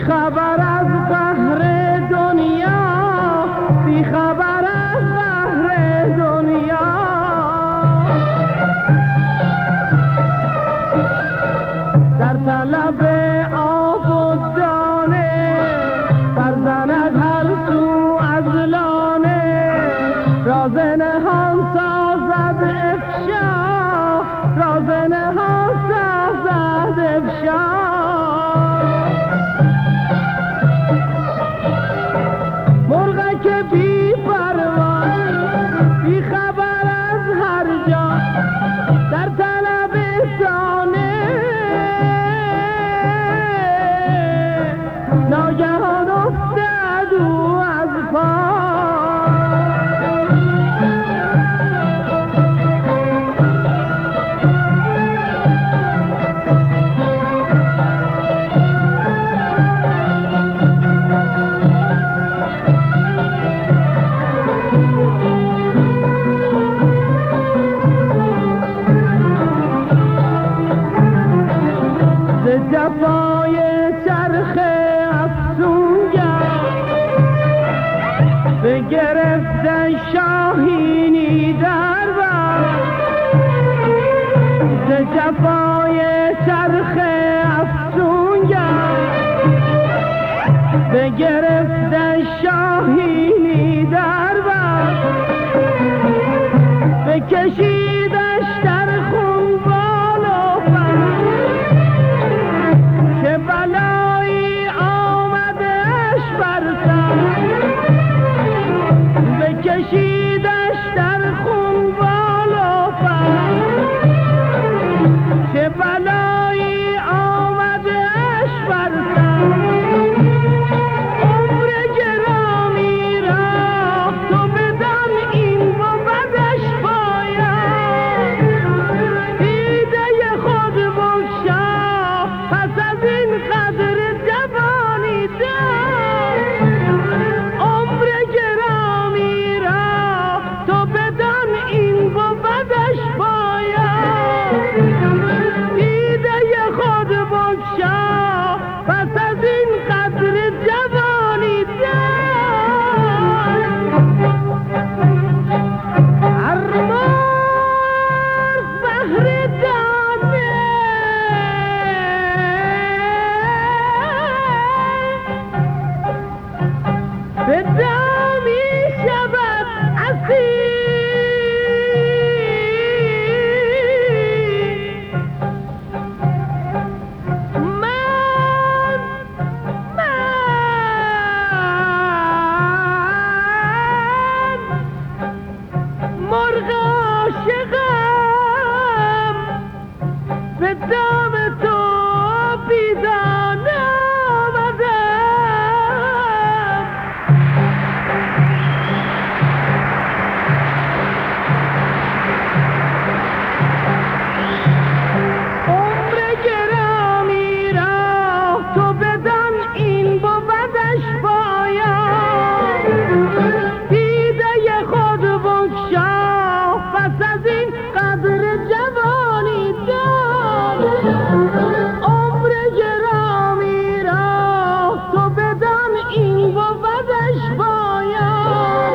خبر از قهر دنیا، بی خبر از قهر دنیا. در طلب آب و دانه برزند هر سو از لانه، راز نهان سازد افشا، راز نهان سازد افشا. مرغک بی پروا بی خبر از هر جا، در طلب دانه ناگهان افتاد او از پا. جفای چرخ افسونگر بگرفتن شاهینی در بر، ز جفای چرخ افسونگر بگرفتن شاهینی در بر، بکشیدش در خون بال و پر، که بلایی آمدش بر سر، بکشیدش در خون بال و پر، که بلایی آمدش بر سر. عمر گرامی را تو بدان این بودش باید، دیده خود بگشا پس از این قدر جوانی دار. عمر گرامی را تو بدان این بودش باید، دیده خود بگشا پس از این قدر جوانی دار. هر مرغ بهر دانه به دامی شود اسیر، مرغ عاشقم به دام تو بیدانه آمدم. عمر گرامی را تو بدان این بودش باید، دیده خود بگشا پس از این قدر جوانی دار. عمر گرامی را تو بدان این بودش باید،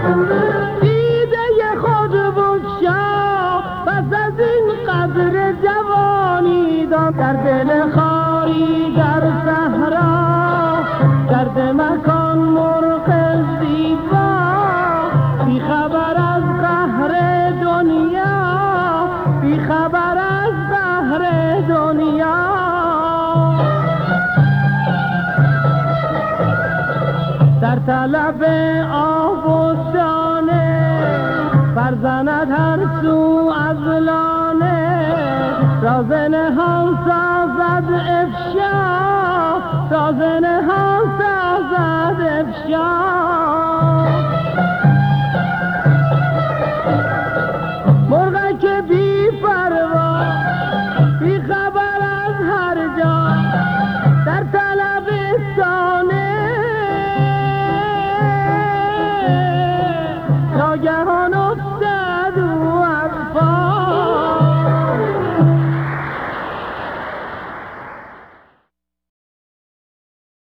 دیده خود بگشا پس از این قدر جوانی دار. در دل خاری در صحرا گرد مکان مرغ زیبا، بی خبر از قهر دنیا، بی خبر از قهر دنیا. در طلب آب و دانه برزند هر سو از لانه، راز نهان سازد افشا، راز نهان سازد افشا.